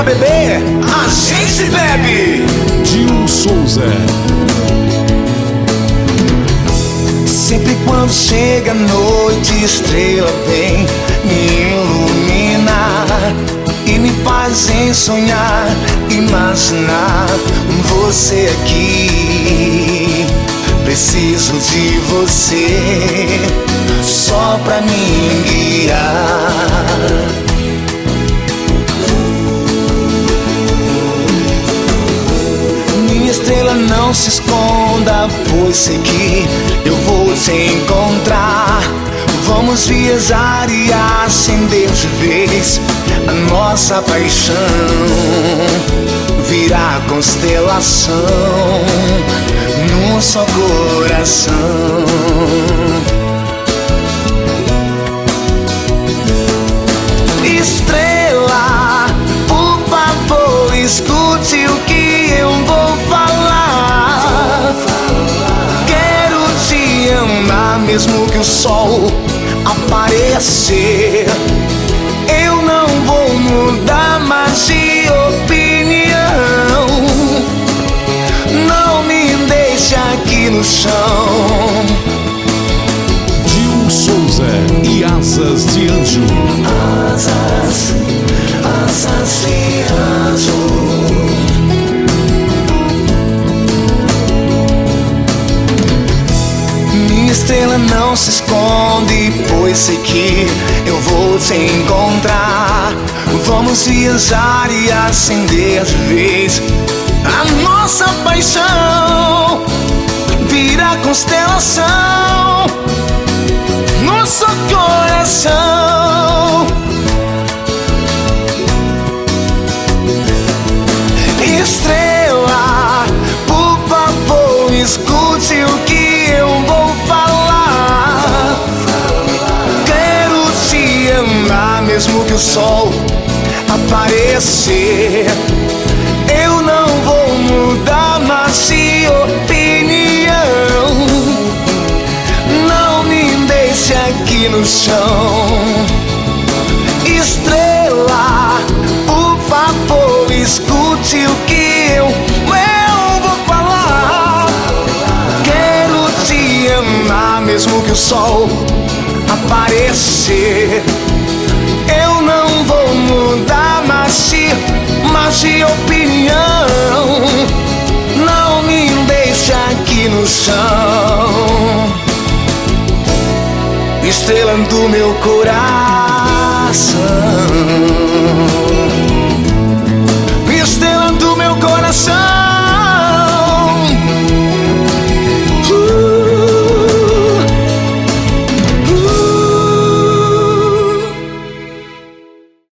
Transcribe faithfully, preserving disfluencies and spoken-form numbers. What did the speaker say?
beber, a gente bebe. Gil Souza. Sempre quando chega a noite, estrela vem me iluminar e me fazem sonhar, imaginar você aqui. Preciso de você só pra me guiar. Minha estrela, não se esconda, pois sei que eu vou te encontrar. Vamos viajar e acender de vez a nossa paixão. Virar constelação num só coração. Estrela, por favor, escute o que eu vou falar. Quero te amar mesmo que o sol aparecer. Eu não vou mudar mais de opinião. Não me deixe aqui no chão. Gil Souza e Asas de Anjo. Asas, asas de anjo. Minha estrela, não se esconde, pois sei que eu vou te encontrar. Vamos viajar e acender de vez a nossa paixão. Virar constelação nosso coração. Estrela, por favor, escute o que eu vou falar. Quero te amar mesmo que o sol aparecer. Eu não vou mudar mais de opinião. Não me deixe aqui no chão. Estrela, por favor, escute o que eu, eu vou falar. Quero te amar mesmo que o sol aparecer. Eu não vou mudar mais de, mais de opinião. Não me deixe aqui no chão. Estrela do meu coração.